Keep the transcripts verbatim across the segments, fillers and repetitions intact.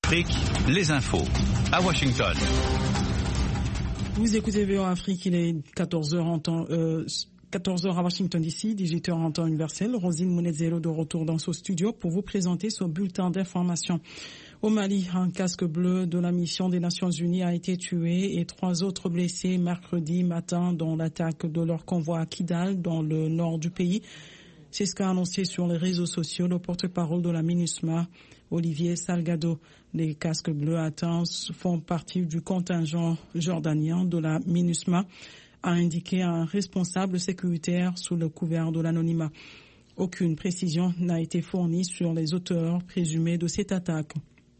Afrique, les infos. À Washington. Vous écoutez V O A Afrique, il est quatorze heures en temps, euh, quatorze heures à Washington D C, dix-huit heures en temps universel. Rosine Mounezero de retour dans ce studio pour vous présenter ce bulletin d'information. Au Mali, un casque bleu de la mission des Nations Unies a été tué et trois autres blessés mercredi matin dans l'attaque de leur convoi à Kidal, dans le nord du pays. C'est ce qu'a annoncé sur les réseaux sociaux le porte-parole de la MINUSMA, Olivier Salgado. Les casques bleus atteints font partie du contingent jordanien de la MINUSMA, a indiqué un responsable sécuritaire sous le couvert de l'anonymat. Aucune précision n'a été fournie sur les auteurs présumés de cette attaque.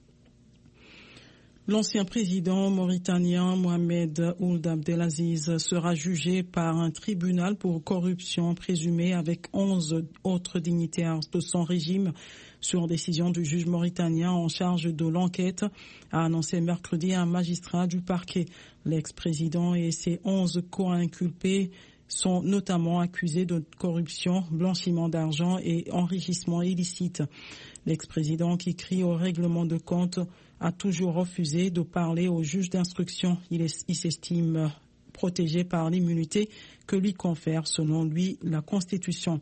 L'ancien président mauritanien Mohamed Ould Abdelaziz sera jugé par un tribunal pour corruption présumée avec onze autres dignitaires de son régime sur décision du juge mauritanien en charge de l'enquête, a annoncé mercredi un magistrat du parquet. L'ex-président et ses onze co-inculpés sont notamment accusés de corruption, blanchiment d'argent et enrichissement illicite. L'ex-président, qui crie au règlement de compte, a toujours refusé de parler au juge d'instruction. Il, est, il s'estime protégé par l'immunité que lui confère, selon lui, la Constitution.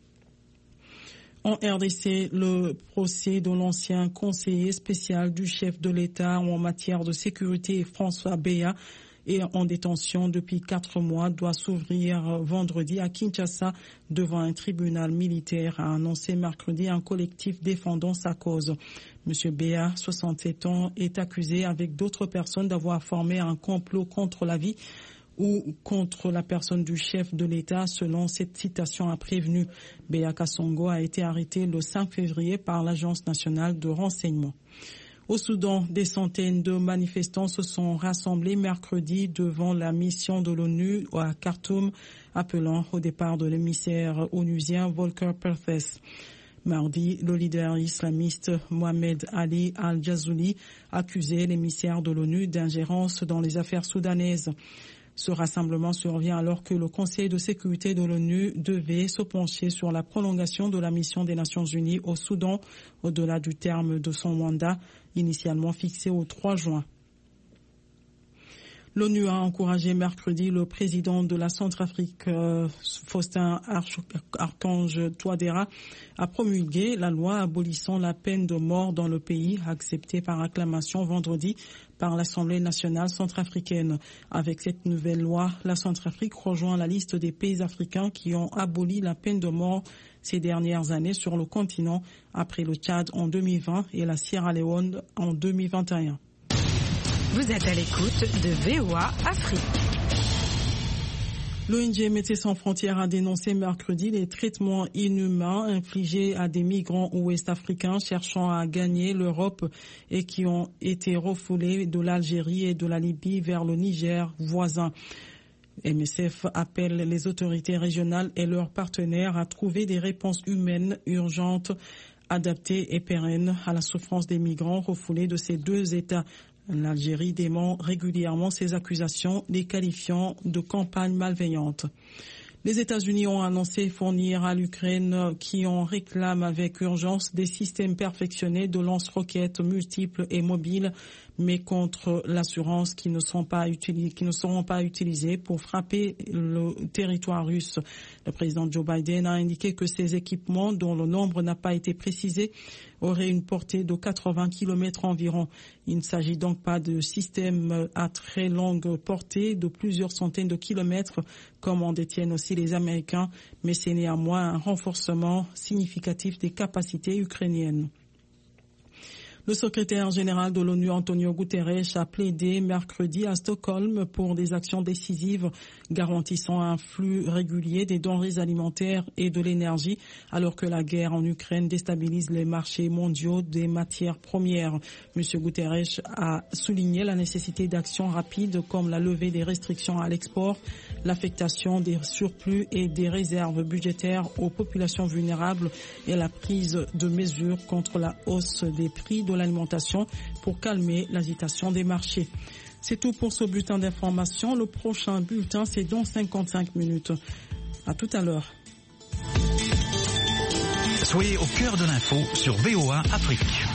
En R D C, le procès de l'ancien conseiller spécial du chef de l'État en matière de sécurité, François Béat, et en détention depuis quatre mois, doit s'ouvrir vendredi à Kinshasa devant un tribunal militaire, a annoncé mercredi un collectif défendant sa cause. Monsieur Béat, soixante-sept ans, est accusé avec d'autres personnes d'avoir formé un complot contre la vie ou contre la personne du chef de l'État, selon cette citation a prévenu. Béat Kassongo a été arrêté le cinq février par l'Agence nationale de renseignement. Au Soudan, des centaines de manifestants se sont rassemblés mercredi devant la mission de l'ONU à Khartoum, appelant au départ de l'émissaire onusien Volker Perthes. Mardi, le leader islamiste Mohamed Ali Al-Jazouli accusait l'émissaire de l'ONU d'ingérence dans les affaires soudanaises. Ce rassemblement survient alors que le Conseil de sécurité de l'ONU devait se pencher sur la prolongation de la mission des Nations Unies au Soudan au-delà du terme de son mandat, initialement fixé au trois juin. L'ONU a encouragé mercredi le président de la Centrafrique, euh, Faustin Archange Touadéra, à promulguer la loi abolissant la peine de mort dans le pays, acceptée par acclamation vendredi par l'Assemblée nationale centrafricaine. Avec cette nouvelle loi, la Centrafrique rejoint la liste des pays africains qui ont aboli la peine de mort ces dernières années sur le continent, après le Tchad en deux mille vingt et la Sierra Leone en deux mille vingt et un. Vous êtes à l'écoute de V O A Afrique. L'O N G Médecins sans frontières a dénoncé mercredi les traitements inhumains infligés à des migrants ouest-africains cherchant à gagner l'Europe et qui ont été refoulés de l'Algérie et de la Libye vers le Niger voisin. M S F appelle les autorités régionales et leurs partenaires à trouver des réponses humaines urgentes, adaptées et pérennes à la souffrance des migrants refoulés de ces deux États. L'Algérie dément régulièrement ces accusations, les qualifiant de campagne malveillante. Les États-Unis ont annoncé fournir à l'Ukraine, qui en réclame avec urgence, des systèmes perfectionnés de lance-roquettes multiples et mobiles, mais contre l'assurance qui ne sont pas utilisés, qui ne seront pas utilisés pour frapper le territoire russe. Le président Joe Biden a indiqué que ces équipements, dont le nombre n'a pas été précisé, auraient une portée de quatre-vingts kilomètres environ. Il ne s'agit donc pas de systèmes à très longue portée de plusieurs centaines de kilomètres, comme en détiennent aussi les Américains, mais c'est néanmoins un renforcement significatif des capacités ukrainiennes. Le secrétaire général de l'ONU, Antonio Guterres, a plaidé mercredi à Stockholm pour des actions décisives garantissant un flux régulier des denrées alimentaires et de l'énergie, alors que la guerre en Ukraine déstabilise les marchés mondiaux des matières premières. Monsieur Guterres a souligné la nécessité d'actions rapides comme la levée des restrictions à l'export, l'affectation des surplus et des réserves budgétaires aux populations vulnérables et la prise de mesures contre la hausse des prix de l'alimentation pour calmer l'agitation des marchés. C'est tout pour ce bulletin d'information. Le prochain bulletin, c'est dans cinquante-cinq minutes. À tout à l'heure. Soyez au cœur de l'info sur V O A Afrique.